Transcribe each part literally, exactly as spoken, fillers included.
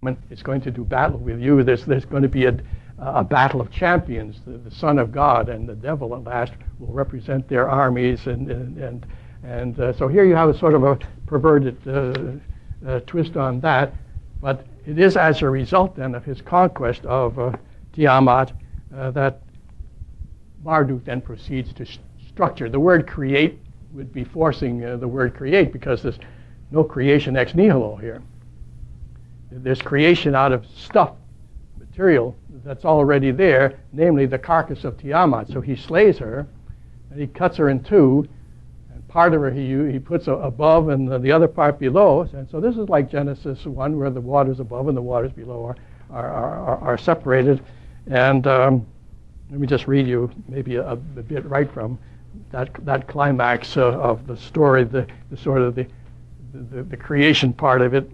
is going to do battle with you. There's, there's going to be a, a battle of champions. The, the Son of God and the devil at last will represent their armies. And, and, and, and uh, so here you have a sort of a perverted uh, uh, twist on that. But it is as a result then of his conquest of uh, Tiamat uh, that Marduk then proceeds to st structure. The word create would be forcing uh, the word create, because there's no creation ex nihilo here. There's creation out of stuff, material that's already there, namely the carcass of Tiamat. So he slays her, and he cuts her in two, and part of her he, he puts above and the, the other part below. And so this is like Genesis one, where the waters above and the waters below are, are, are, are separated. And um, let me just read you maybe a, a bit right from that, that climax uh, of the story, the, the sort of the, the, the creation part of it.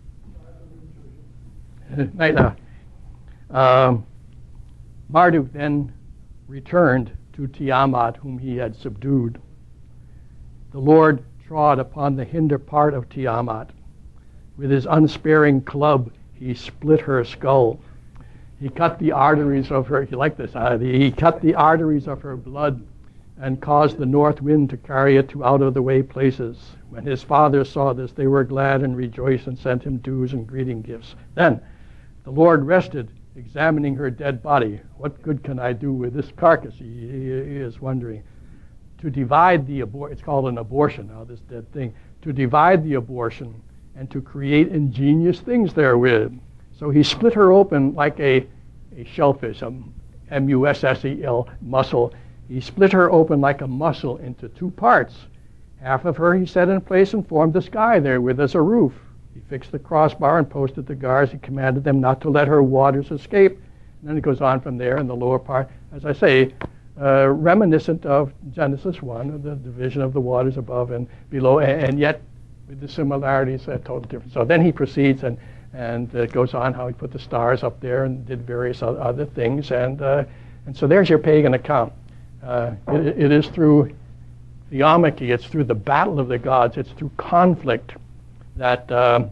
Right now, um, Marduk then returned to Tiamat, whom he had subdued. The Lord trod upon the hinder part of Tiamat. With his unsparing club, he split her skull. He cut the arteries of her, you like this, uh, he cut the arteries of her blood and caused the north wind to carry it to out-of-the-way places. When his fathers saw this, they were glad and rejoiced and sent him dues and greeting gifts. Then the Lord rested, examining her dead body. What good can I do with this carcass? He, he, he is wondering. To divide the abortion, it's called an abortion now, this dead thing. To divide the abortion and to create ingenious things therewith. So he split her open like a, a shellfish, a M U S S E L, mussel. He split her open like a mussel into two parts. Half of her he set in place and formed the sky therewith as a roof. He fixed the crossbar and posted the guards. He commanded them not to let her waters escape. And then it goes on from there in the lower part, as I say, uh, reminiscent of Genesis one, the division of the waters above and below, and, and yet with the similarities, uh, totally different. So then he proceeds and, and it goes on how he put the stars up there and did various other things. And, uh, and so there's your pagan account. Uh, it, it is through theomachy, it's through the battle of the gods, it's through conflict that um,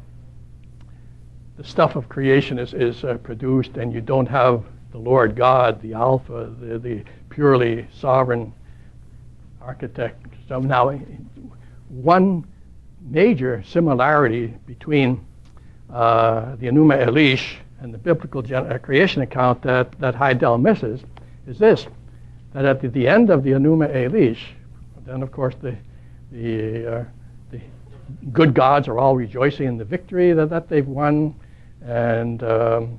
the stuff of creation is, is uh, produced, and you don't have the Lord God, the Alpha, the, the purely sovereign architect. So now, one major similarity between uh, the Enuma Elish and the biblical gen uh, creation account that, that Heidel misses is this, that at the, the end of the Enuma Elish, then of course the, the uh, good gods are all rejoicing in the victory that, that they've won, and um,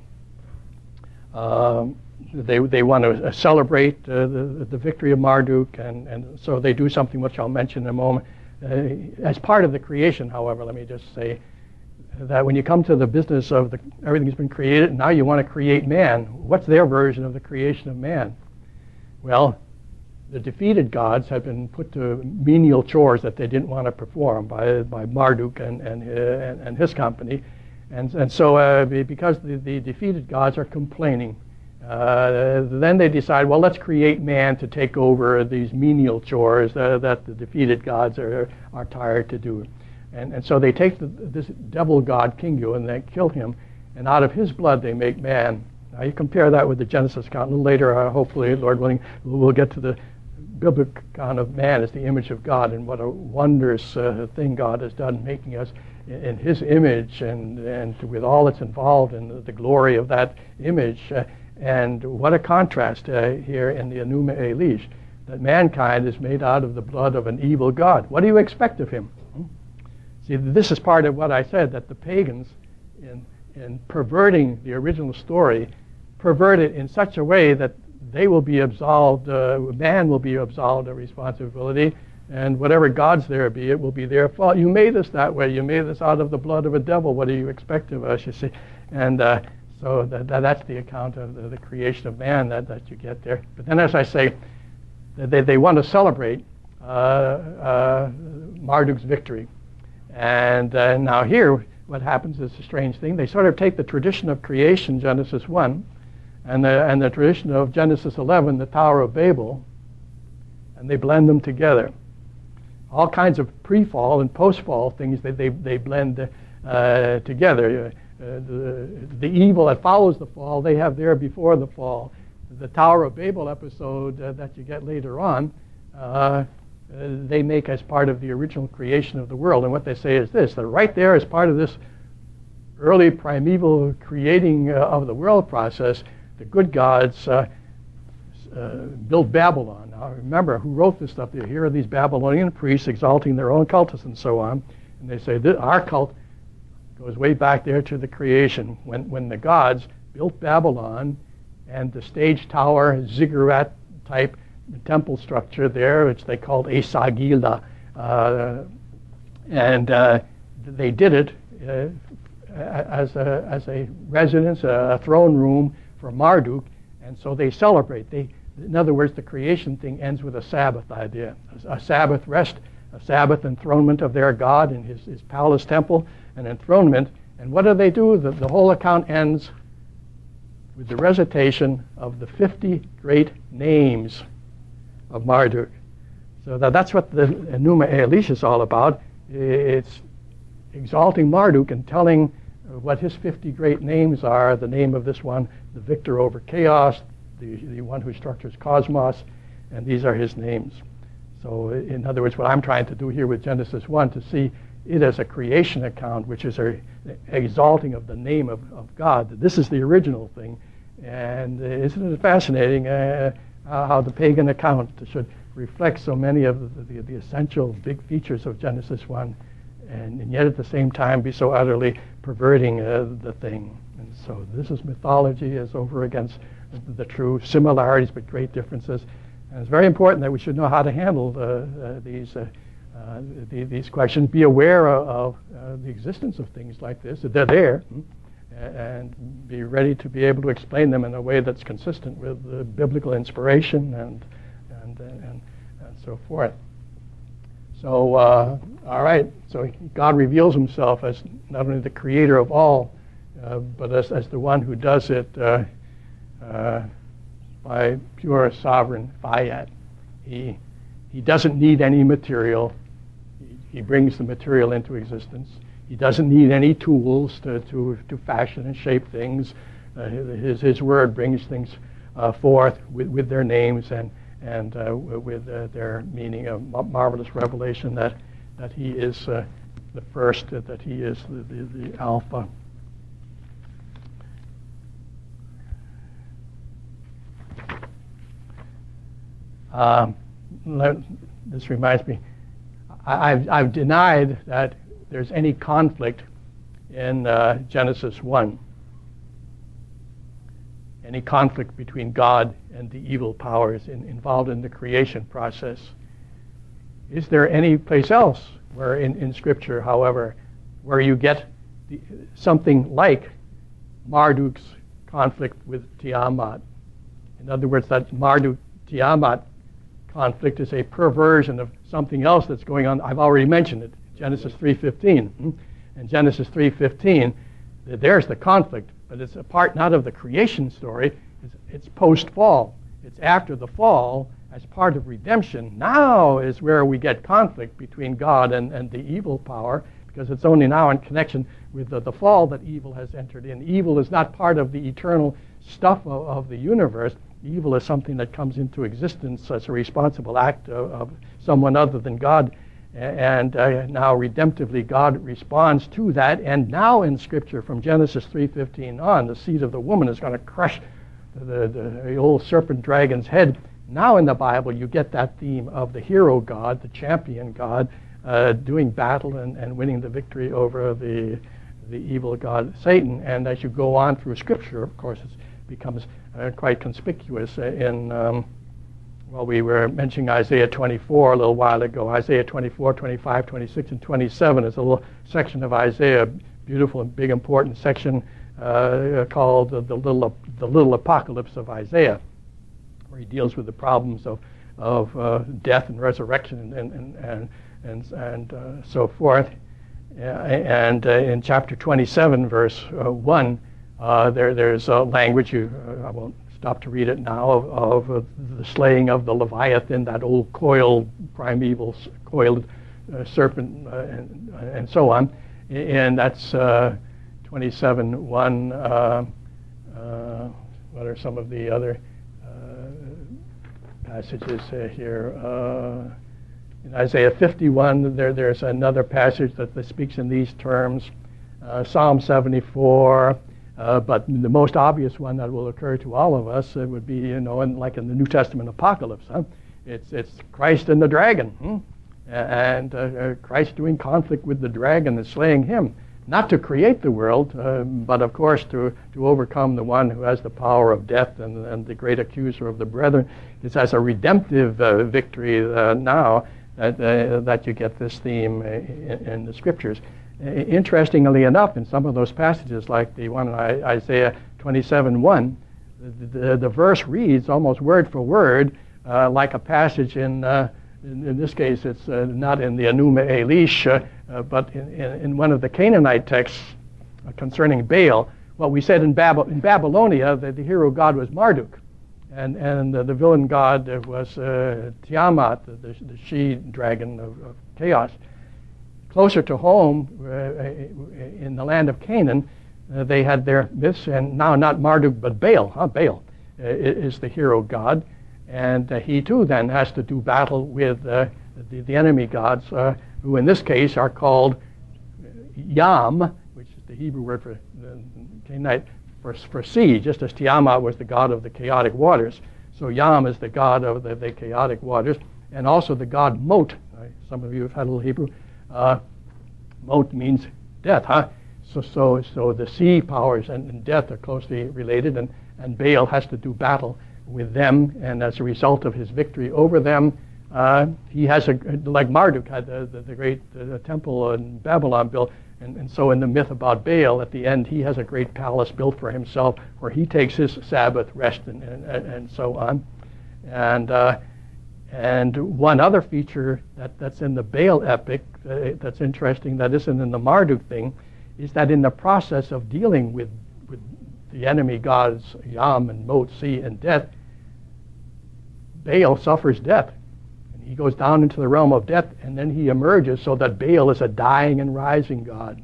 um, they, they want to celebrate uh, the, the victory of Marduk, and, and so they do something which I'll mention in a moment. Uh, as part of the creation, however, let me just say that when you come to the business of the, everything's been created, now you want to create man. What's their version of the creation of man? Well, the defeated gods had been put to menial chores that they didn't want to perform by, by Marduk and, and, uh, and, and his company. And, and so uh, because the, the defeated gods are complaining, uh, then they decide, well, let's create man to take over these menial chores uh, that the defeated gods are, are tired to do. And, and so they take the, this devil god Kingu and they kill him, and out of his blood they make man. Now you compare that with the Genesis account. A little later, uh, hopefully, Lord willing, we'll get to the biblical account of man as the image of God, and what a wondrous uh, thing God has done, making us in, in his image, and, and with all that's involved in the, the glory of that image. Uh, and what a contrast uh, here in the Enuma Elish, that mankind is made out of the blood of an evil God. What do you expect of him? Hmm? See, this is part of what I said, that the pagans, in, in perverting the original story, pervert it in such a way that they will be absolved, uh, man will be absolved of responsibility, and whatever gods there be, it will be their fault. You made us that way. You made us out of the blood of a devil. What do you expect of us, you see? And uh, so that, that, that's the account of the, the creation of man that, that you get there. But then, as I say, they, they want to celebrate uh, uh, Marduk's victory. And uh, now here, what happens is a strange thing. They sort of take the tradition of creation, Genesis one, And the, and the tradition of Genesis eleven, the Tower of Babel, and they blend them together. All kinds of pre-fall and post-fall things they, they, they blend uh, together. the, the evil that follows the fall, they have there before the fall. The Tower of Babel episode uh, that you get later on, uh, they make as part of the original creation of the world. And what they say is this, that right there as part of this early primeval creating uh, of the world process, the good gods uh, uh, built Babylon. Now remember, who wrote this stuff? Here are these Babylonian priests exalting their own cultists and so on. And they say that our cult goes way back there to the creation, when, when the gods built Babylon and the stage tower, ziggurat type temple structure there, which they called Esagila. Uh, and uh, they did it uh, as, a, as a residence, a throne room for Marduk, and so they celebrate. They, in other words, the creation thing ends with a Sabbath idea, a, a Sabbath rest, a Sabbath enthronement of their God in his, his palace temple, an enthronement. And what do they do? The, the whole account ends with the recitation of the fifty great names of Marduk. So that, that's what the Enuma Elish is all about. It's exalting Marduk and telling what his fifty great names are, the name of this one, the victor over chaos, the, the one who structures cosmos, and these are his names. So in other words, what I'm trying to do here with Genesis one, to see it as a creation account, which is a exalting of the name of, of God. This is the original thing. And uh, isn't it fascinating uh, how the pagan account should reflect so many of the, the, the essential big features of Genesis one, and, and yet at the same time be so utterly perverting uh, the thing. And so this is mythology as over against the, the true similarities but great differences. And it's very important that we should know how to handle the, uh, these uh, uh, the, these questions, be aware of, of uh, the existence of things like this, that they're there, and be ready to be able to explain them in a way that's consistent with the biblical inspiration and and and, and so forth. So, uh, all right, so God reveals himself as not only the creator of all, uh, but as, as the one who does it uh, uh, by pure sovereign fiat. He, he doesn't need any material. He, he brings the material into existence. He doesn't need any tools to, to, to fashion and shape things. Uh, his, his word brings things uh, forth with, with their names and, and uh, with uh, their meaning, a marvelous revelation that, that he is uh, the first, that he is the, the, the Alpha. Um, this reminds me, I, I've, I've denied that there's any conflict in uh, Genesis one. Any conflict between God and the evil powers in, involved in the creation process. Is there any place else where in, in Scripture, however, where you get the, something like Marduk's conflict with Tiamat? In other words, that Marduk-Tiamat conflict is a perversion of something else that's going on. I've already mentioned it. Genesis three fifteen. And Genesis three fifteen, there's the conflict, but it's a part not of the creation story, it's, it's post-fall. It's after the fall, as part of redemption. Now is where we get conflict between God and, and the evil power, because it's only now in connection with the, the fall that evil has entered in. Evil is not part of the eternal stuff of, of the universe. Evil is something that comes into existence as a responsible act of, of someone other than God. And uh, now redemptively God responds to that. And now in Scripture from Genesis three fifteen on, the seed of the woman is going to crush the, the, the old serpent dragon's head. Now in the Bible you get that theme of the hero God, the champion God, uh, doing battle and, and winning the victory over the, the evil god Satan. And as you go on through Scripture, of course, it becomes uh, quite conspicuous in... Um, Well, we were mentioning Isaiah twenty-four a little while ago. Isaiah twenty-four, twenty-five, twenty-six, and twenty-seven is a little section of Isaiah, beautiful and big important section uh, called the, the, little, the Little Apocalypse of Isaiah, where he deals with the problems of, of uh, death and resurrection and, and, and, and, and uh, so forth. Uh, and uh, in chapter twenty-seven, verse uh, one, uh, there, there's a language, you, uh, I won't stop to read it now, of, of uh, the slaying of the Leviathan, that old coiled, primeval coiled uh, serpent, uh, and, and so on. And that's uh, twenty-seven one. Uh, uh, what are some of the other uh, passages uh, here? Uh, in Isaiah fifty-one, there, there's another passage that, that speaks in these terms. Uh, Psalm seventy-four, uh, but the most obvious one that will occur to all of us uh, would be, you know, in, like in the New Testament Apocalypse. Huh? It's it's Christ and the dragon, hmm? and uh, uh, Christ doing conflict with the dragon and slaying him, not to create the world, uh, but of course to to overcome the one who has the power of death and, and the great accuser of the brethren. It's as a redemptive uh, victory uh, now that uh, that you get this theme in, in the scriptures. Interestingly enough, in some of those passages, like the one in Isaiah twenty-seven one, the, the, the verse reads almost word for word uh, like a passage in, uh, in, in this case, it's uh, not in the Enuma Elish, uh, uh, but in, in, in one of the Canaanite texts uh, concerning Baal. What we said in, Bab- in Babylonia, that the hero god was Marduk, and, and uh, the villain god was uh, Tiamat, the, the, the she-dragon of, of chaos. Closer to home, uh, in the land of Canaan, uh, they had their myths, and now not Marduk but Baal. Huh? Baal uh, is the hero god, and uh, he too then has to do battle with uh, the, the enemy gods, uh, who in this case are called Yam, which is the Hebrew word for the Canaanite for, for sea, just as Tiamat was the god of the chaotic waters. So Yam is the god of the, the chaotic waters, and also the god Mot. Right? Some of you have had a little Hebrew. Uh, Mot means death, huh? So, so, so the sea powers and, and death are closely related, and, and Baal has to do battle with them, and as a result of his victory over them, uh, he has a, like Marduk had the, the, the great uh, temple in Babylon built, and, and so in the myth about Baal, at the end, he has a great palace built for himself where he takes his Sabbath rest and, and, and so on. And uh, And one other feature that, that's in the Baal epic uh, that's interesting, that isn't in the Marduk thing, is that in the process of dealing with, with the enemy gods, Yam and Mot, sea, and death, Baal suffers death. And he goes down into the realm of death, and then he emerges so that Baal is a dying and rising god.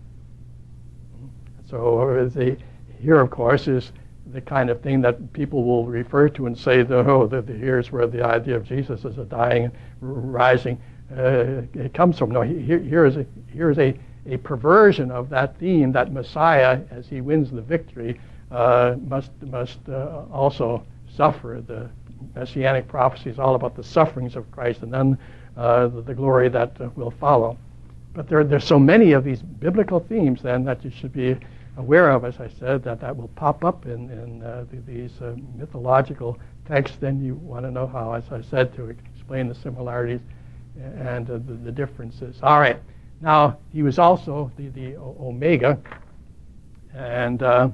So the, here, of course, is the kind of thing that people will refer to and say, oh, the, the, here's where the idea of Jesus as a dying and rising uh, it comes from. No, here, here is, a, here is a, a perversion of that theme, that Messiah, as he wins the victory, uh, must, must uh, also suffer. The Messianic prophecy is all about the sufferings of Christ and then uh, the, the glory that uh, will follow. But there, there's so many of these biblical themes, then, that you should be aware of, as I said, that that will pop up in, in uh, the, these uh, mythological texts. Then you want to know how, as I said, to explain the similarities and uh, the, the differences. All right. Now, he was also the, the Omega, and uh,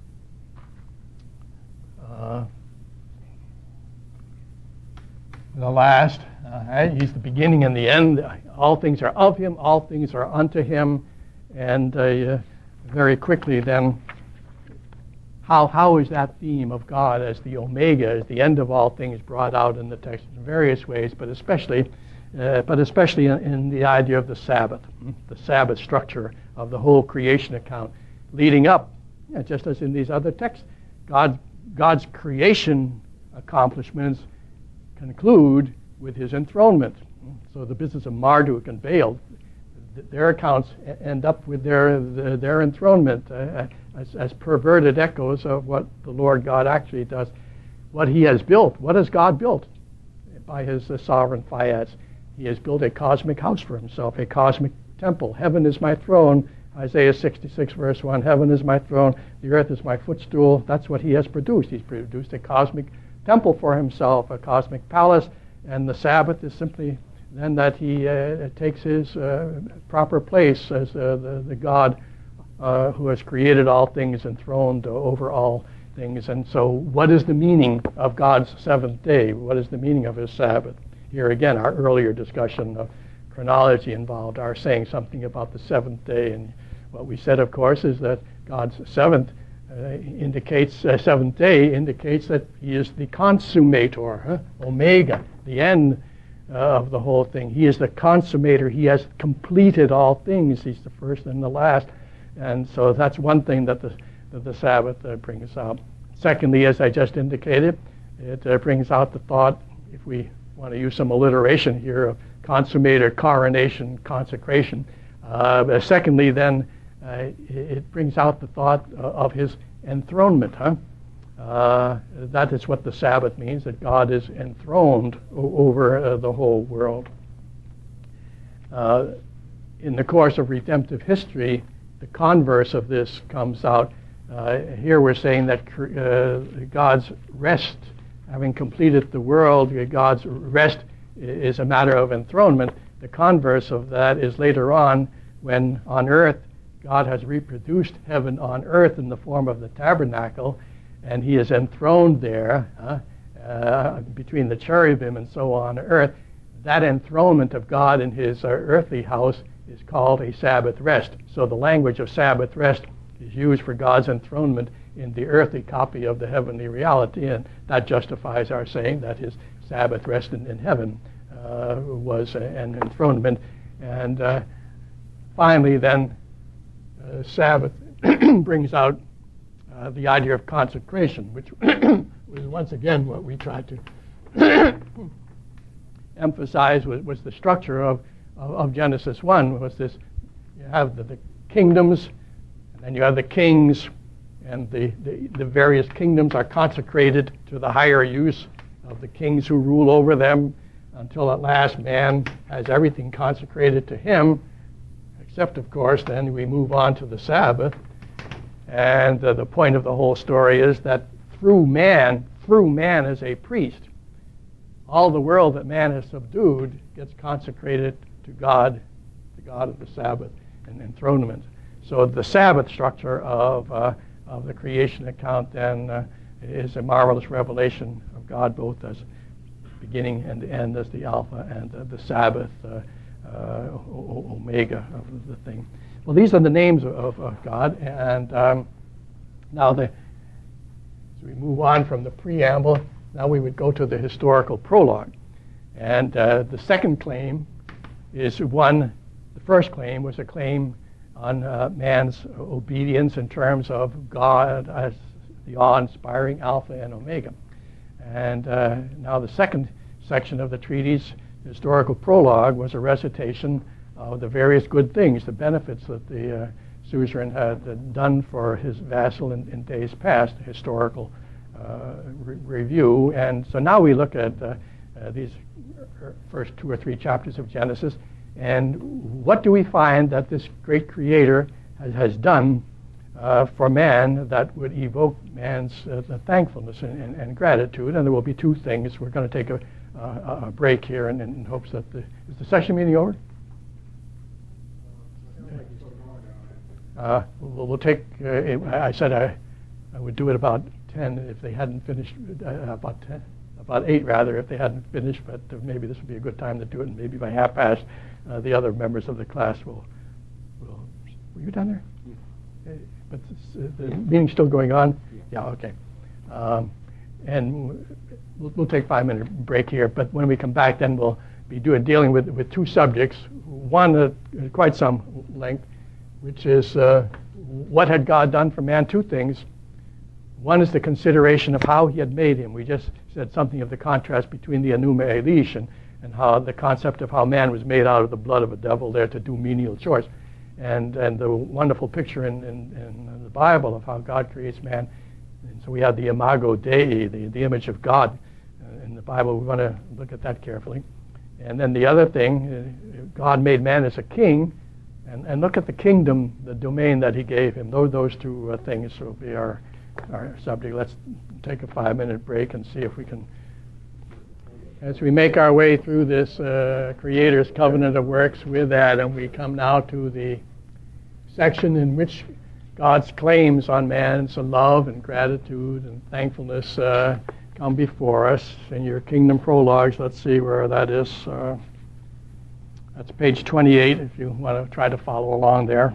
uh, the last. Uh, right? He's the beginning and the end. All things are of him. All things are unto him. And uh, very quickly then, how how is that theme of God as the Omega, as the end of all things, brought out in the text in various ways, but especially uh, but especially in, in the idea of the Sabbath, the Sabbath structure of the whole creation account, leading up, yeah, just as in these other texts, God God's creation accomplishments conclude with his enthronement. So the business of Marduk and Baal, their accounts end up with their their, their enthronement uh, as, as perverted echoes of what the Lord God actually does, what he has built. What has God built by his uh, sovereign fiat? He has built a cosmic house for himself, a cosmic temple. Heaven is my throne, Isaiah sixty-six verse one. Heaven is my throne, the earth is my footstool. That's what he has produced. He's produced a cosmic temple for himself, a cosmic palace, and the Sabbath is simply then that he uh, takes his uh, proper place as uh, the, the God uh, who has created all things, enthroned over all things. And so what is the meaning of God's seventh day? What is the meaning of his Sabbath? Here again, our earlier discussion of chronology involved our saying something about the seventh day. And what we said, of course, is that God's seventh uh, indicates, uh, seventh day indicates that he is the consummator, huh? Omega, the end Uh, of the whole thing. He is the consummator. He has completed all things. He's the first and the last. And so that's one thing that the, that the Sabbath uh, brings out. Secondly, as I just indicated, it uh, brings out the thought, if we want to use some alliteration here, of consummated coronation, consecration. Uh, but secondly, then, uh, it brings out the thought of his enthronement. Huh? Uh, that is what the Sabbath means, that God is enthroned o- over uh, the whole world. Uh, in the course of redemptive history, the converse of this comes out. Uh, here we're saying that uh, God's rest, having completed the world, God's rest is a matter of enthronement. The converse of that is later on when on earth God has reproduced heaven on earth in the form of the tabernacle, and he is enthroned there uh, uh, between the cherubim and so on earth. That enthronement of God in his uh, earthly house is called a Sabbath rest. So the language of Sabbath rest is used for God's enthronement in the earthly copy of the heavenly reality, and that justifies our saying that his Sabbath rest in, in heaven uh, was an enthronement. And uh, finally, then, uh, Sabbath brings out uh, the idea of consecration, which was once again what we tried to emphasize was, was the structure of, of, of Genesis one, was this, you have the, the kingdoms, and then you have the kings, and the, the, the various kingdoms are consecrated to the higher use of the kings who rule over them, until at last man has everything consecrated to him, except, of course, then we move on to the Sabbath. And uh, the point of the whole story is that through man, through man as a priest, all the world that man has subdued gets consecrated to God, the God of the Sabbath and enthronement. So the Sabbath structure of, uh, of the creation account then uh, is a marvelous revelation of God, both as beginning and end, as the Alpha and uh, the Sabbath, uh, uh, o- Omega of the thing. Well, these are the names of, of God, and um, now the, as we move on from the preamble, now we would go to the historical prologue. And uh, the second claim is one, the first claim was a claim on uh, man's obedience in terms of God as the awe-inspiring Alpha and Omega. And uh, now the second section of the treatise, the historical prologue, was a recitation of the various good things, the benefits that the uh, suzerain had uh, done for his vassal in, in days past, historical uh, re- review. And so now we look at uh, uh, these first two or three chapters of Genesis, and what do we find that this great creator has, has done uh, for man that would evoke man's uh, thankfulness and, and, and gratitude? And there will be two things. We're going to take a, uh, a break here in, in hopes that the, is the session meeting over? Uh, we'll, we'll take, uh, I said I, I would do it about ten if they hadn't finished, uh, about ten, about eight rather, if they hadn't finished, but uh, maybe this would be a good time to do it, and maybe by half past, uh, the other members of the class will, will, were you down there? Yeah. Uh, but this, uh, the yeah. meeting's still going on? Yeah, yeah okay. Um, and we'll, we'll take a five minute break here, but when we come back then we'll be doing, dealing with, with two subjects, one at uh, quite some length, which is uh, what had God done for man? Two things. One is the consideration of how he had made him. We just said something of the contrast between the Enuma Elish and, and how the concept of how man was made out of the blood of a devil there to do menial chores. And, and the wonderful picture in, in, in the Bible of how God creates man. And so we have the Imago Dei, the, the image of God uh, in the Bible. We want to look at that carefully. And then the other thing, uh, God made man as a king. And, and look at the kingdom, the domain that he gave him. Those, those two uh, things will be our, our subject. Let's take a five-minute break and see if we can, as we make our way through this uh, Creator's covenant of works with Adam, we come now to the section in which God's claims on man's love and gratitude and thankfulness uh, come before us. In your kingdom prologues, let's see where that is. Uh, That's page twenty-eight, if you want to try to follow along there.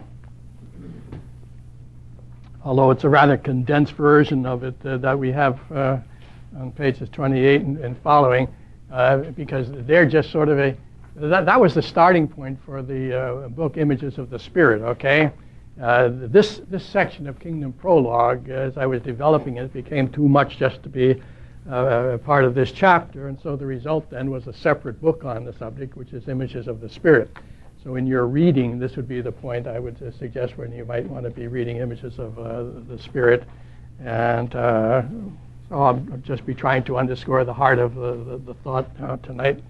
Although it's a rather condensed version of it uh, that we have uh, on pages twenty-eight and, and following, uh, because they're just sort of a, that, that was the starting point for the uh, book Images of the Spirit, okay? uh, this, this section of Kingdom Prologue, as I was developing it, became too much just to be uh, part of this chapter, and so the result then was a separate book on the subject, which is Images of the Spirit. So in your reading, this would be the point I would uh, suggest when you might want to be reading Images of uh, the Spirit. And uh, so I'll just be trying to underscore the heart of the, the, the thought uh, tonight.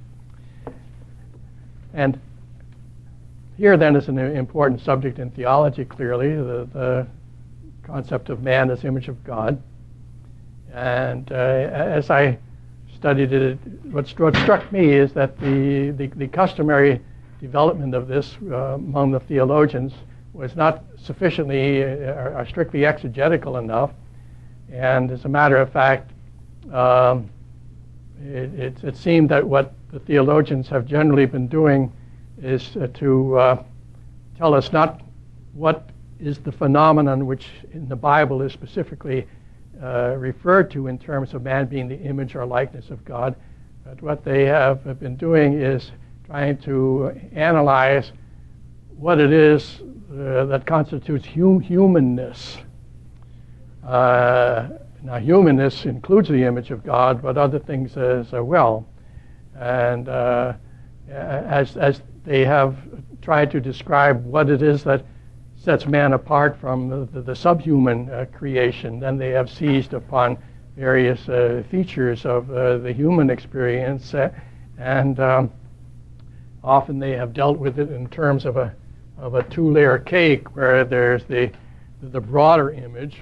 And here then is an important subject in theology, clearly, the, the concept of man as image of God. And uh, as I studied it, what, what struck me is that the, the, the customary development of this uh, among the theologians was not sufficiently uh, or strictly exegetical enough. And as a matter of fact, um, it, it, it seemed that what the theologians have generally been doing is uh, to uh, tell us not what is the phenomenon which in the Bible is specifically uh, referred to in terms of man being the image or likeness of God, but what they have been doing is trying to analyze what it is uh, that constitutes hum- humanness. Uh, now, humanness includes the image of God, but other things as well. And uh, as, as they have tried to describe what it is that sets man apart from the, the, the subhuman uh, creation, then they have seized upon various uh, features of uh, the human experience, uh, and um, often they have dealt with it in terms of a of a two-layer cake, where there's the the broader image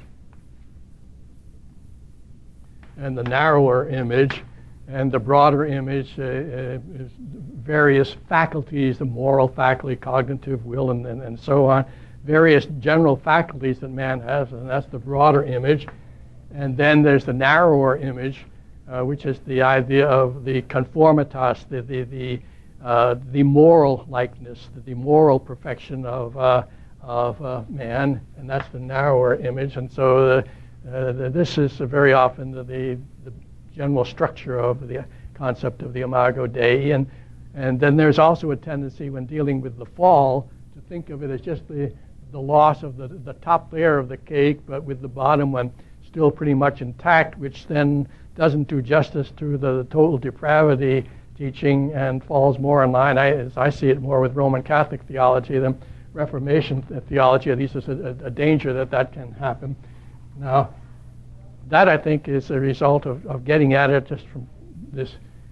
and the narrower image. And the broader image uh, uh, is various faculties, the moral faculty, cognitive, will, and, and, and so on, various general faculties that man has, and that's the broader image. And then there's the narrower image, uh, which is the idea of the conformitas, the the the, uh, the moral likeness, the, the moral perfection of uh, of uh, man, and that's the narrower image. And so the, uh, the, this is very often the, the, the general structure of the concept of the Imago Dei. And, and then there's also a tendency when dealing with the fall to think of it as just the, the loss of the, the top layer of the cake, but with the bottom one still pretty much intact, which then doesn't do justice to the, the total depravity teaching and falls more in line, I, as I see it, more with Roman Catholic theology than Reformation theology. At least there's a, a danger that that can happen. Now, that, I think, is a result of, of getting at it just from this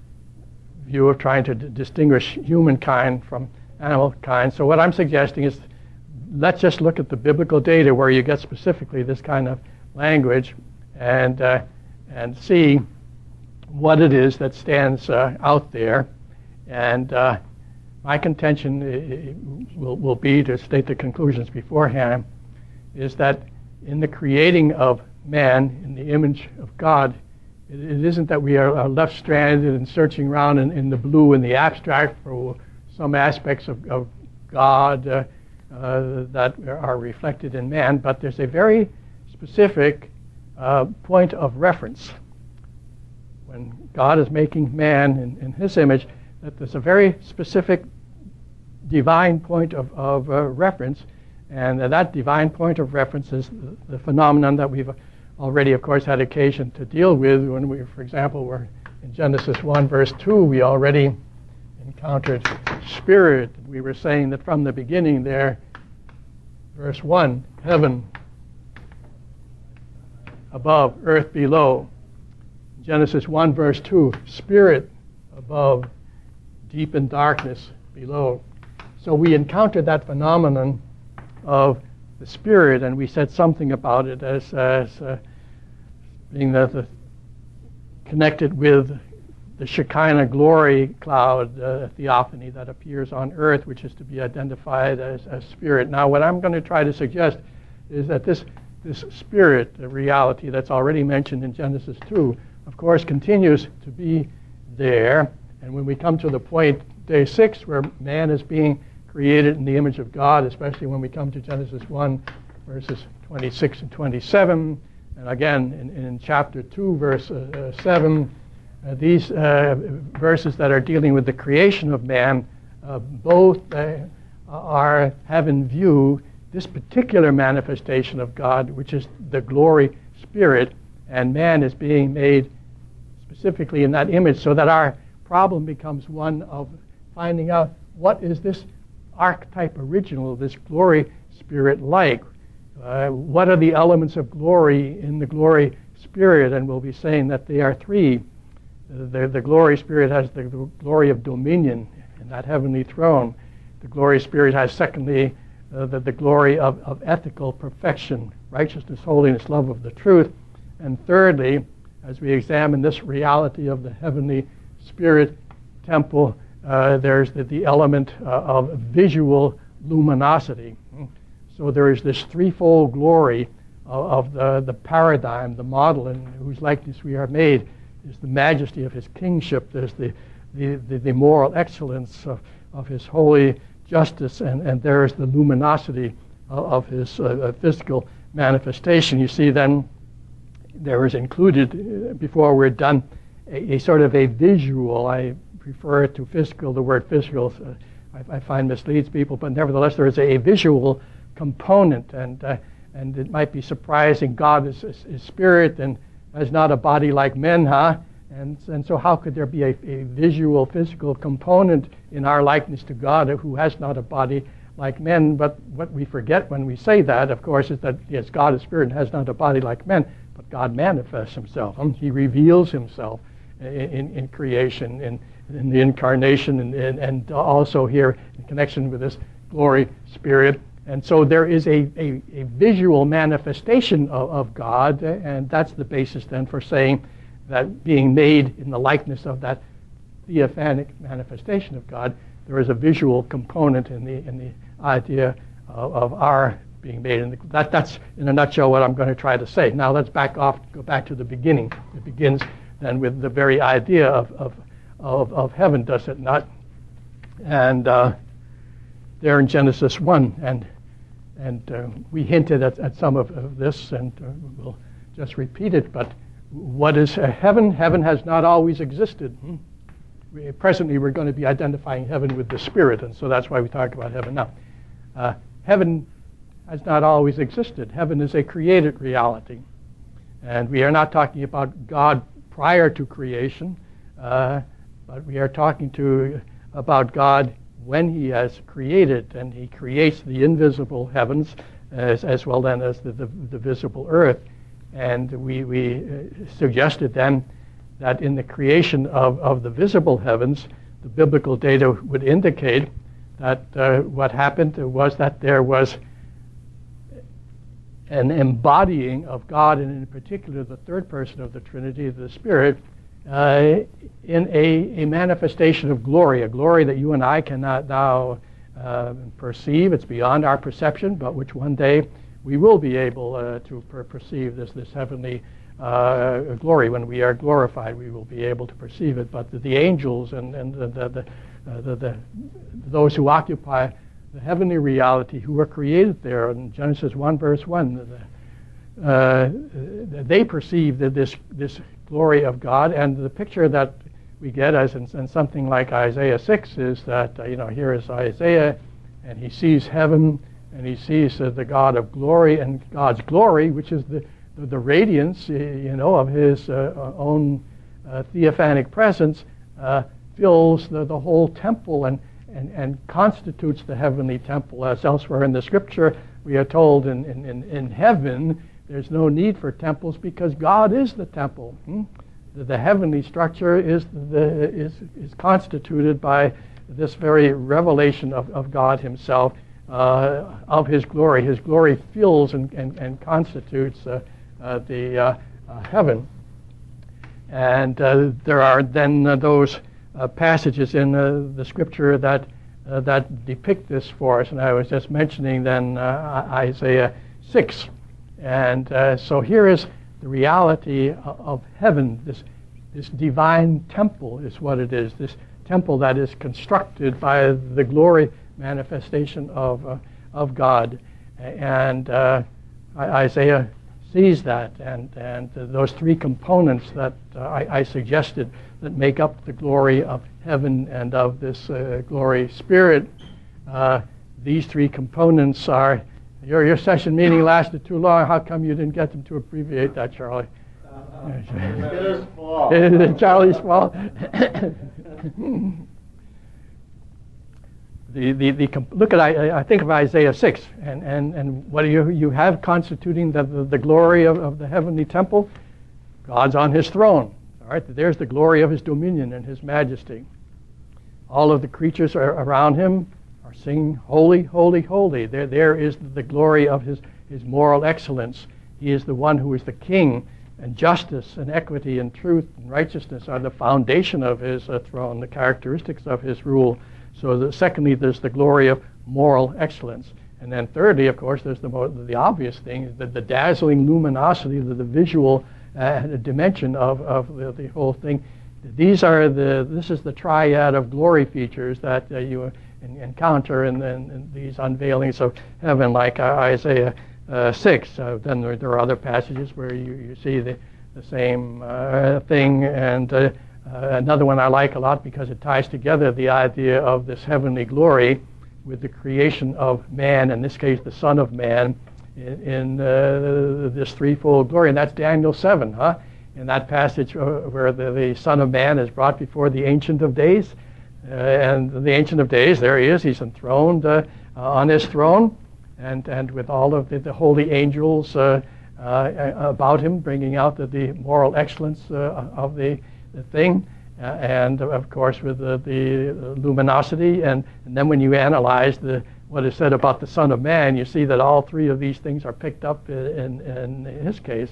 view of trying to d- distinguish humankind from animal kind. So what I'm suggesting is let's just look at the biblical data where you get specifically this kind of language and, uh, and see what it is that stands uh, out there. And uh, my contention will, will be, to state the conclusions beforehand, is that in the creating of man in the image of God, it, it isn't that we are, are left stranded and searching around in, in the blue and the abstract for some aspects of, of God uh, uh, that are reflected in man, but there's a very specific uh, point of reference. When God is making man in, in his image, that there's a very specific divine point of, of uh, reference, and uh, that divine point of reference is the, the phenomenon that we've already, of course, had occasion to deal with when we, for example, were in Genesis one, verse two, we already encountered spirit. We were saying that from the beginning there, verse one, heaven above, earth below. Genesis one, verse two, spirit above, deep in darkness below. So we encountered that phenomenon of the spirit, and we said something about it as, as uh, being the, the connected with the Shekinah glory cloud uh, theophany that appears on earth, which is to be identified as, as spirit. Now, what I'm going to try to suggest is that this, this spirit, the reality that's already mentioned in Genesis two, of course, continues to be there. And when we come to the point, day six, where man is being created in the image of God, especially when we come to Genesis one, verses twenty-six and twenty-seven, and again in, in chapter two, verse uh, uh, seven, uh, these uh, verses that are dealing with the creation of man, uh, both uh, are have in view this particular manifestation of God, which is the glory spirit, and man is being made specifically in that image, so that our problem becomes one of finding out what is this archetype original, this glory spirit like. Uh, what are the elements of glory in the glory spirit? And we'll be saying that they are three. The, the glory spirit has the, the glory of dominion in that heavenly throne. The glory spirit has, secondly, uh, the, the glory of, of ethical perfection, righteousness, holiness, love of the truth. And thirdly, as we examine this reality of the heavenly spirit temple, uh, there's the, the element uh, of visual luminosity. So there is this threefold glory of, of the, the paradigm, the model in whose likeness we are made. There's the majesty of his kingship. There's the, the, the, the moral excellence of, of his holy justice. And, and there is the luminosity of, of his uh, physical manifestation. You see, then, there is included, uh, before we're done, a, a sort of a visual. I prefer to physical. The word physical, uh, I, I find misleads people, but nevertheless, there is a, a visual component, and uh, and it might be surprising. God is, is, is spirit and has not a body like men, huh? And and so how could there be a, a visual, physical component in our likeness to God who has not a body like men? But what we forget when we say that, of course, is that yes, God is spirit and has not a body like men, but God manifests himself. Um, he reveals himself in, in, in creation, in, in the incarnation, and, and, and also here in connection with this glory spirit. And so there is a, a, a visual manifestation of, of God, and that's the basis then for saying that being made in the likeness of that theophanic manifestation of God, there is a visual component in the in the idea of, of our being made. And that, that's, in a nutshell, what I'm going to try to say. Now let's back off, go back to the beginning. It begins then with the very idea of, of, of, of heaven, does it not? And uh, there in Genesis one, and And uh, we hinted at, at some of, of this, and uh, we'll just repeat it. But what is uh, heaven? Heaven has not always existed. Hmm? We, presently, we're going to be identifying heaven with the Spirit, and so that's why we talk about heaven now. Uh, heaven has not always existed. Heaven is a created reality. And we are not talking about God prior to creation, uh, but we are talking to about God when he has created, and he creates the invisible heavens as, as well then as the, the, the visible earth. And we, we uh, suggested then that in the creation of, of the visible heavens, the biblical data would indicate that uh, what happened was that there was an embodying of God, and in particular the third person of the Trinity, the Spirit, Uh, in a, a manifestation of glory, a glory that you and I cannot now uh, perceive. It's beyond our perception, but which one day we will be able uh, to per- perceive this, this heavenly uh, glory. When we are glorified, we will be able to perceive it. But the, the angels and, and the, the, the, uh, the, the those who occupy the heavenly reality, who were created there in Genesis one, verse one, the, uh, they perceive that this this glory of God, and the picture that we get as in, in something like Isaiah six is that, uh, you know, here is Isaiah, and he sees heaven, and he sees uh, the God of glory, and God's glory, which is the, the, the radiance, you know, of his uh, own uh, theophanic presence, uh, fills the, the whole temple and, and, and constitutes the heavenly temple. As elsewhere in the scripture, we are told in, in, in, in heaven, there's no need for temples because God is the temple. Hmm? The, the heavenly structure is the is is constituted by this very revelation of, of God himself, uh, of his glory. His glory fills and, and, and constitutes uh, uh, the uh, uh, heaven. And uh, there are then uh, those uh, passages in uh, the scripture that uh, that depict this for us. And I was just mentioning then uh, Isaiah six. And uh, so here is the reality of, of heaven. This this divine temple is what it is. This temple that is constructed by the glory manifestation of uh, of God. And uh, Isaiah sees that, and and uh, those three components that uh, I, I suggested that make up the glory of heaven and of this uh, glory spirit. Uh, these three components are Your, your session meeting lasted too long. How come you didn't get them to abbreviate that, Charlie? Uh, it is fault. It is Charlie's fault. the, the, the, look at, I, I think of Isaiah six, and, and, and what do you, you have constituting the, the, the glory of, of the heavenly temple? God's on his throne. All right, there's the glory of his dominion and his majesty. All of the creatures are around him are singing, holy, holy, holy. There, there is the glory of his, his moral excellence. He is the one who is the king, and justice and equity and truth and righteousness are the foundation of his uh, throne, the characteristics of his rule. So the, secondly, there's the glory of moral excellence. And then thirdly, of course, there's the, more, the obvious thing, the, the dazzling luminosity, the, the visual uh, dimension of, of the, the whole thing. These are the, this is the triad of glory features that uh, you in, encounter in, in, in these unveilings of heaven, like uh, Isaiah uh, six. Uh, then there, there are other passages where you, you see the, the same uh, thing. And uh, uh, another one I like a lot because it ties together the idea of this heavenly glory with the creation of man, in this case the Son of Man, in, in uh, this threefold glory. And that's Daniel seven, huh? In that passage uh, where the, the Son of Man is brought before the Ancient of Days. Uh, and the Ancient of Days, there he is, he's enthroned uh, uh, on his throne, and, and with all of the, the holy angels uh, uh, about him, bringing out the, the moral excellence uh, of the, the thing, uh, and of course with the, the luminosity. And, and then when you analyze the, what is said about the Son of Man, you see that all three of these things are picked up in, in, in his case.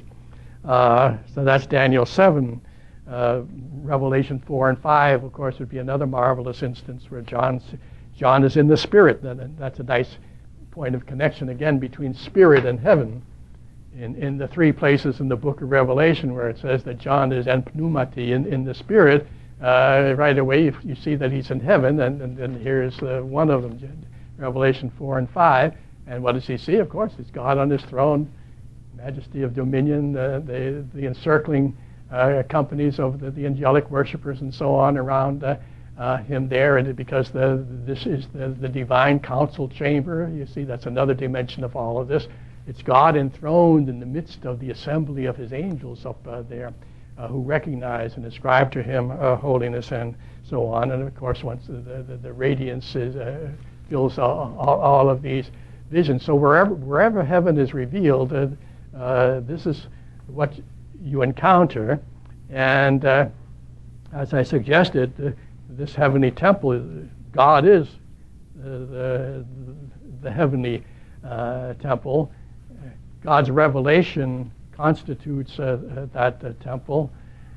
Uh, so that's Daniel seven. Uh, Revelation four and five, of course, would be another marvelous instance where John, John is in the Spirit. And that's a nice point of connection, again, between Spirit and heaven. In, in the three places in the book of Revelation where it says that John is en pneumati, in, in the Spirit, uh, right away you, you see that he's in heaven, and, and, and here's uh, one of them, Revelation four and five. And what does he see? Of course, it's God on his throne, majesty of dominion, uh, the, the encircling uh, companies of the, the angelic worshipers and so on around uh, uh, him there. And because the, this is the, the divine council chamber, you see that's another dimension of all of this. It's God enthroned in the midst of the assembly of his angels up uh, there uh, who recognize and ascribe to him uh, holiness and so on. And of course, once the, the, the radiance is, uh, fills all, all, all of these visions. So wherever, wherever heaven is revealed, uh, Uh, this is what you encounter, and uh, as I suggested, uh, this heavenly temple, God is uh, the, the heavenly uh, temple. God's revelation constitutes uh, that uh, temple,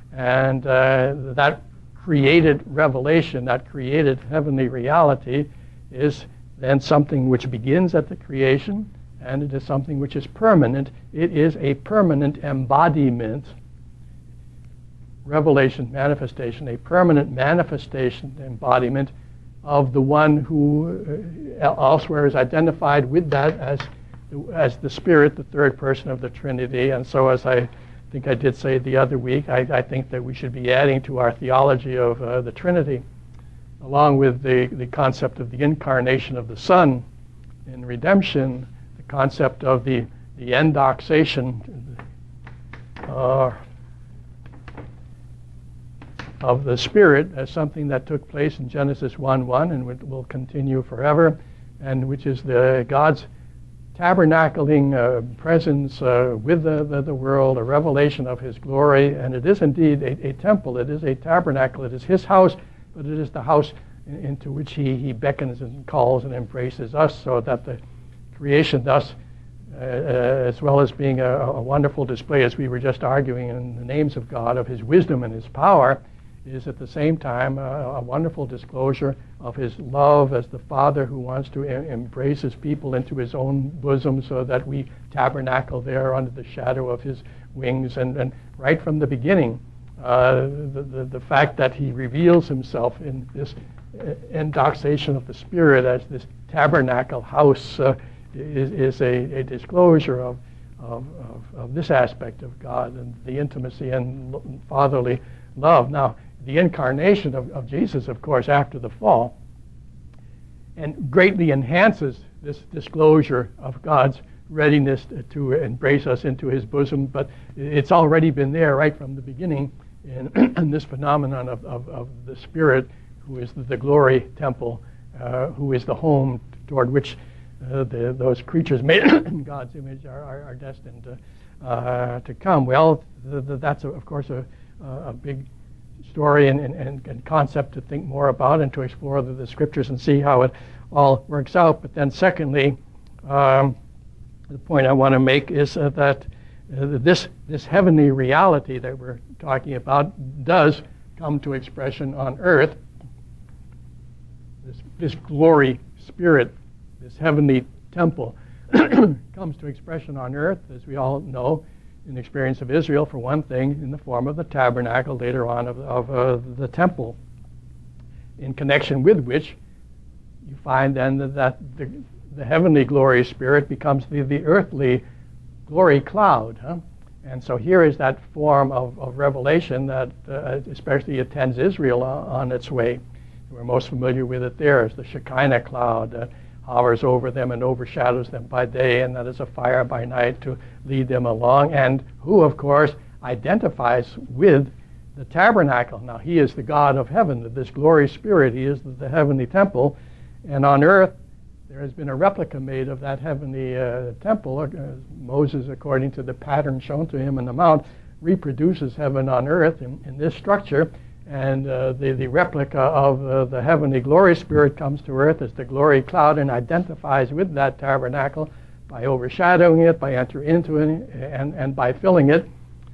and uh, that created revelation, that created heavenly reality, is then something which begins at the creation, and it is something which is permanent. It is a permanent embodiment, revelation, manifestation, a permanent manifestation, embodiment of the one who uh, elsewhere is identified with that as, as the Spirit, the third person of the Trinity. And so, as I think I did say the other week, I, I think that we should be adding to our theology of uh, the Trinity, along with the, the concept of the incarnation of the Son in redemption, concept of the, the endoxation uh, of the Spirit as something that took place in Genesis one one and will continue forever, and which is the God's tabernacling uh, presence uh, with the, the, the world, a revelation of his glory. And it is indeed a, a temple. It is a tabernacle. It is his house, but it is the house in, into which he, he beckons and calls and embraces us, so that the creation thus, uh, uh, as well as being a, a wonderful display, as we were just arguing in the names of God, of his wisdom and his power, is at the same time a, a wonderful disclosure of his love as the Father who wants to em- embrace his people into his own bosom, so that we tabernacle there under the shadow of his wings. And, and right from the beginning, uh, the, the, the fact that he reveals himself in this uh, endoxation of the Spirit as this tabernacle house uh, is, is a, a disclosure of, of, of, of this aspect of God and the intimacy and fatherly love. Now, the incarnation of, of Jesus, of course, after the fall, and greatly enhances this disclosure of God's readiness to embrace us into his bosom, but it's already been there right from the beginning in, in this phenomenon of, of, of the Spirit, who is the, the glory temple, uh, who is the home toward which uh, the, those creatures made in God's image are, are, are destined to, uh, to come. Well, the, the, that's, a, of course, a, a big story and, and, and concept to think more about and to explore the, the scriptures and see how it all works out. But then secondly, um, the point I want to make is uh, that uh, this this heavenly reality that we're talking about does come to expression on earth. This, this glory spirit, this heavenly temple, comes to expression on earth, as we all know, in the experience of Israel, for one thing, in the form of the tabernacle, later on of, of uh, the temple, in connection with which you find then that, that the, the heavenly glory spirit becomes the, the earthly glory cloud. Huh? And so here is that form of, of revelation that uh, especially attends Israel on, on its way. We're most familiar with it there as the Shekinah cloud that hovers over them and overshadows them by day, and that is a fire by night to lead them along, and who, of course, identifies with the tabernacle. Now, he is the God of heaven, this glory spirit. He is the, the heavenly temple, and on earth there has been a replica made of that heavenly uh, temple. Uh, Moses, according to the pattern shown to him in the mount, reproduces heaven on earth in, in this structure, and uh, the, the replica of uh, the heavenly glory spirit comes to earth as the glory cloud and identifies with that tabernacle by overshadowing it, by entering into it, and, and by filling it.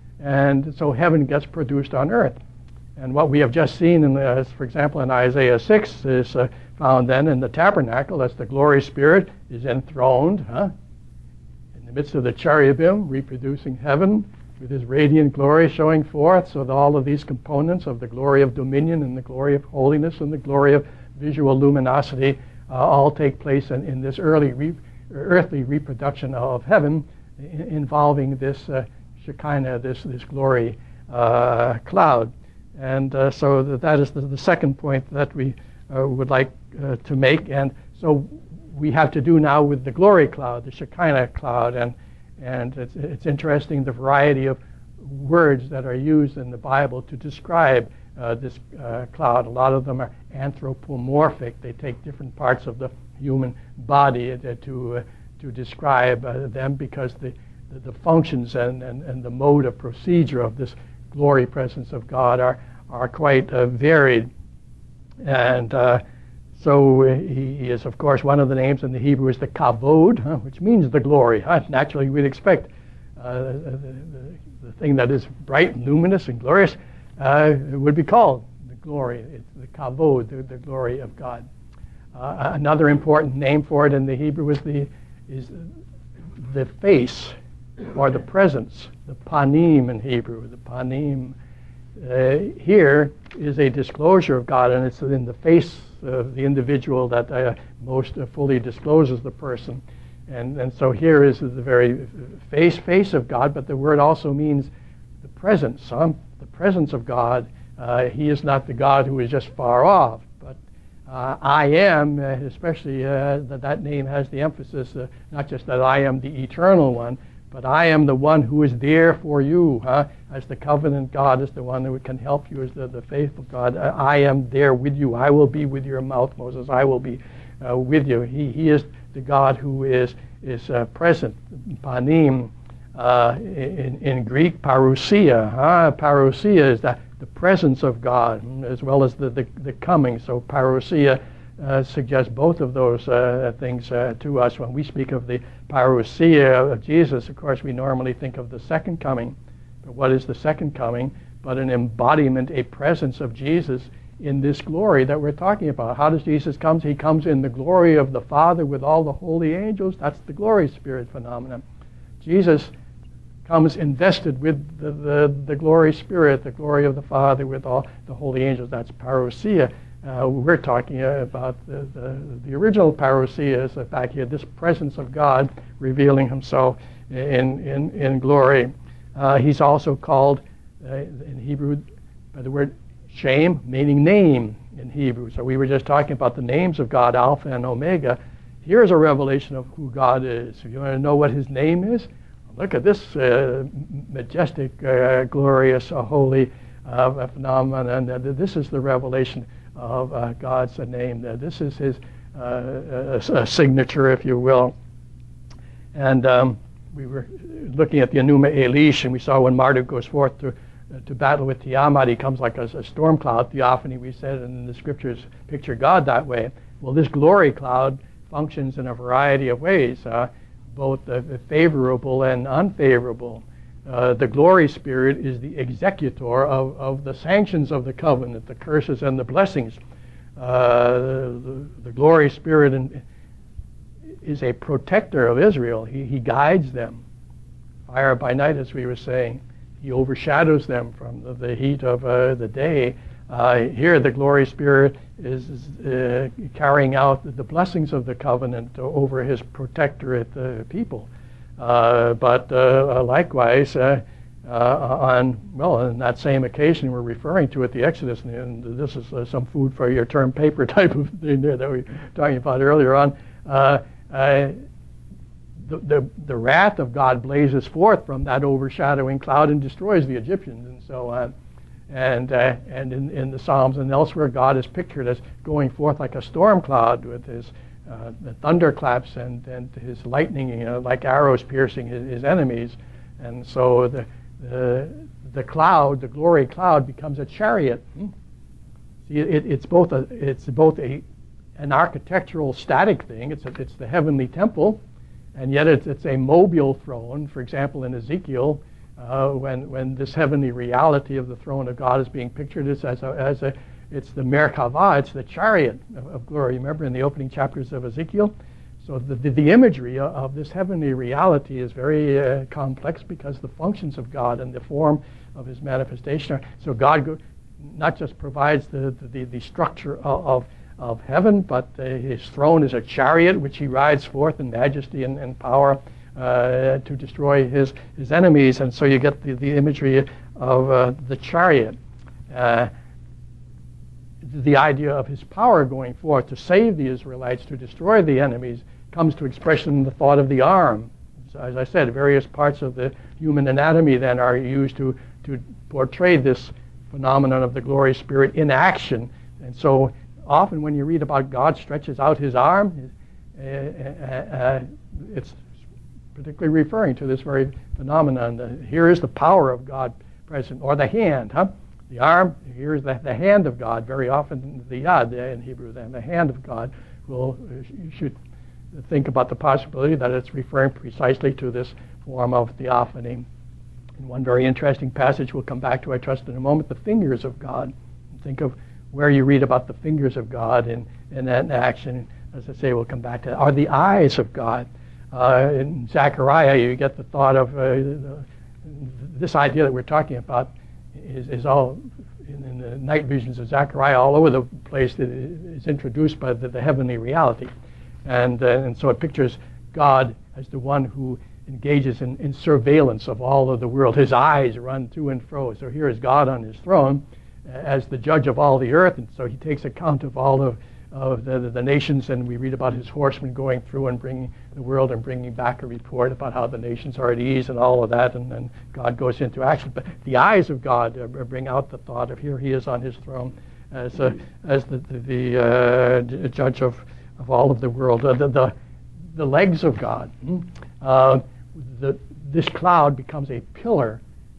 And so heaven gets produced on earth. And what we have just seen, in the, for example, in Isaiah six, is uh, found then in the tabernacle as the glory spirit is enthroned huh, in the midst of the cherubim, reproducing heaven with his radiant glory showing forth, so that all of these components of the glory of dominion and the glory of holiness and the glory of visual luminosity uh, all take place in, in this early re- earthly reproduction of heaven, I- involving this uh, Shekinah, this, this glory uh, cloud. And uh, so that, that is the, the second point that we uh, would like uh, to make. And so we have to do now with the glory cloud, the Shekinah cloud, and And it's, it's interesting the variety of words that are used in the Bible to describe uh, this uh, cloud. A lot of them are anthropomorphic. They take different parts of the human body to to, uh, to describe uh, them, because the, the, the functions and, and, and the mode of procedure of this glory presence of God are, are quite uh, varied. And uh, So uh, he, he is, of course, one of the names in the Hebrew is the kavod, huh, which means the glory. Huh? Naturally, we'd expect uh, the, the, the thing that is bright and luminous and glorious uh, would be called the glory. It's the kavod, the, the glory of God. Uh, another important name for it in the Hebrew is the is the face, or the presence, the panim in Hebrew, the panim. Uh, here is a disclosure of God, and it's in the face of the individual that uh, most uh, fully discloses the person. And and so here is the very face face of God, but the word also means the presence, huh? The presence of God. Uh, he is not the God who is just far off, but uh, I am, uh, especially uh, that that name has the emphasis, uh, not just that I am the eternal one, but I am the one who is there for you, huh? As the covenant God, as the one who can help you, as the, the faithful God. I am there with you. I will be with your mouth, Moses. I will be uh, with you. He he is the God who is is uh, present. Panim, uh, in, in Greek, parousia. Huh? Parousia is the, the presence of God, as well as the, the, the coming. So parousia Uh, suggests both of those uh, things uh, to us. When we speak of the parousia of Jesus, of course, we normally think of the second coming. But what is the second coming but an embodiment, a presence of Jesus in this glory that we're talking about? How does Jesus come? He comes in the glory of the Father with all the holy angels. That's the glory spirit phenomenon. Jesus comes invested with the, the, the glory spirit, the glory of the Father with all the holy angels. That's parousia. Uh, we're talking about the, the, the original parousia is back here, this presence of God revealing himself in, in, in glory. Uh, he's also called uh, in Hebrew by the word Shem, meaning name in Hebrew. So we were just talking about the names of God, Alpha and Omega. here's a revelation of who God is. If you want to know what his name is, look at this uh, majestic, uh, glorious, uh, holy uh, phenomenon. Uh, this is the revelation of uh, God's name. Uh, this is his uh, a, a signature, if you will. And um, we were looking at the Enuma Elish, and we saw when Marduk goes forth to uh, to battle with Tiamat, he comes like a, a storm cloud, theophany, we said, and the scriptures picture God that way. Well, this glory cloud functions in a variety of ways, uh, both uh, favorable and unfavorable. Uh, the glory spirit is the executor of, of the sanctions of the covenant, the curses and the blessings. Uh, the, the glory spirit in, is a protector of Israel. He, he guides them. Fire by night, as we were saying. He overshadows them from the, the heat of uh, the day. Uh, here, the glory spirit is uh, carrying out the blessings of the covenant over his protectorate uh, people. Uh, but uh, likewise, uh, uh, on, well, on that same occasion, we're referring to it, the Exodus, and this is uh, some food for your term paper type of thing there that we were talking about earlier on. Uh, uh, the, the, the wrath of God blazes forth from that overshadowing cloud and destroys the Egyptians and so on. And uh, and in, in the Psalms and elsewhere, God is pictured as going forth like a storm cloud with his uh, the thunderclaps and, and his lightning, you know, like arrows piercing his, his enemies. And so the, the the cloud, the glory cloud, becomes a chariot. Hmm? See, it, it's both a it's both a an architectural static thing. It's a, it's the heavenly temple, and yet it's it's a mobile throne. For example, in Ezekiel, uh, when when this heavenly reality of the throne of God is being pictured, it's as a as a it's the Merkavah, it's the chariot of, of glory. Remember in the opening chapters of Ezekiel. So the the, the imagery of, of this heavenly reality is very uh, complex because the functions of God and the form of His manifestation are. So God go, not just provides the the, the structure of, of of heaven, but uh, his throne is a chariot which he rides forth in majesty and, and power uh, to destroy his, his enemies. And so you get the, the imagery of uh, the chariot. Uh, the idea of his power going forth to save the Israelites, to destroy the enemies, comes to expression in the thought of the arm. So as I said, various parts of the human anatomy then are used to, to portray this phenomenon of the glory spirit in action. And so often when you read about God stretches out his arm, uh, uh, uh, it's particularly referring to this very phenomenon. The, here is the power of God present, or the hand, huh? The arm, here is the, the hand of God. Very often the yad in Hebrew, then the hand of God. Will you should think about the possibility that it's referring precisely to this form of theophany. In one very interesting passage we'll come back to, I trust, in a moment, the fingers of God. Think of where you read about the fingers of God in, in that action. As I say, we'll come back to that. Are the eyes of God. Uh, in Zechariah, you get the thought of uh, the, this idea that we're talking about is, is all in, in the night visions of Zechariah all over the place. That is introduced by the, the heavenly reality. And, uh, and so it pictures God as the one who engages in, in surveillance of all of the world. His eyes run to and fro. So here is God on his throne as the judge of all the earth, and so he takes account of all of, of the, the, the nations, and we read about his horsemen going through and bringing the world and bringing back a report about how the nations are at ease and all of that, and then God goes into action. But the eyes of God uh, bring out the thought of here he is on his throne as uh, as the, the, the uh, judge of, of all of the world. Uh, the, the, the legs of God. Uh, the, this cloud becomes a pillar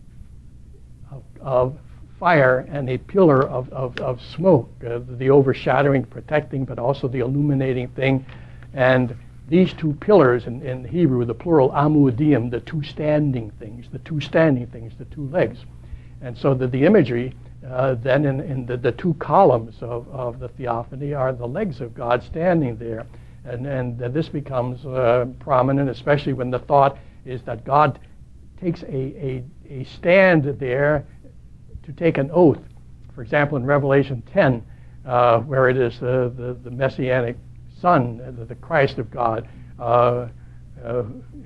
of, of fire and a pillar of, of, of smoke, uh, the overshadowing, protecting, but also the illuminating thing. And these two pillars in, in Hebrew, the plural amudim, the two standing things, the two standing things, the two legs. And so the, the imagery uh, then in, in the, the two columns of, of the theophany are the legs of God standing there. And, and uh, this becomes uh, prominent, especially when the thought is that God takes a, a, a stand there to take an oath. For example, in Revelation ten, uh, where it is uh, the, the Messianic Son, uh, the, the Christ of God, uh, uh,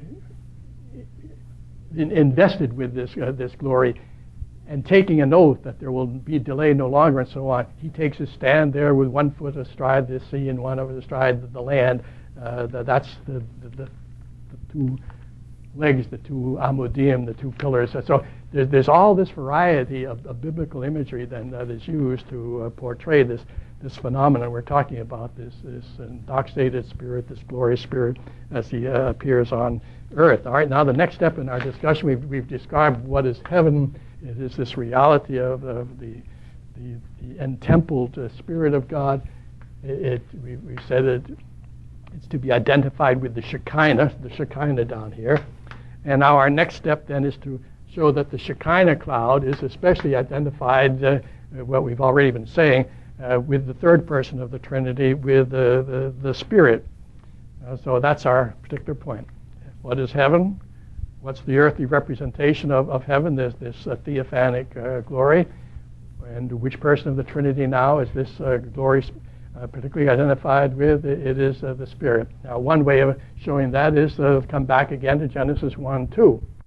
in, invested with this, uh, this glory, and taking an oath that there will be delay no longer and so on. He takes his stand there with one foot astride the sea and one over astride the land, Uh, that, that's the, the, the, the two legs, the two amudim, the two pillars. So there's, there's all this variety of, of biblical imagery then that is used to uh, portray this this phenomenon we're talking about, this this intoxicated spirit, this glorious spirit as he uh, appears on earth. All right, now the next step in our discussion, we've, we've described what is heaven. It is this reality of, of the, the, the entempled uh, Spirit of God. It, it we, we said it, it's to be identified with the Shekinah, the Shekinah down here. And now our next step then is to show that the Shekinah cloud is especially identified, uh, what we've already been saying, uh, with the third person of the Trinity, with the, the, the Spirit. Uh, so that's our particular point. What is heaven? What's the earthly representation of, of heaven? There's this uh, theophanic uh, glory. And which person of the Trinity now is this uh, glory uh, particularly identified with? It, it is uh, the Spirit. Now, one way of showing that is to come back again to Genesis one two.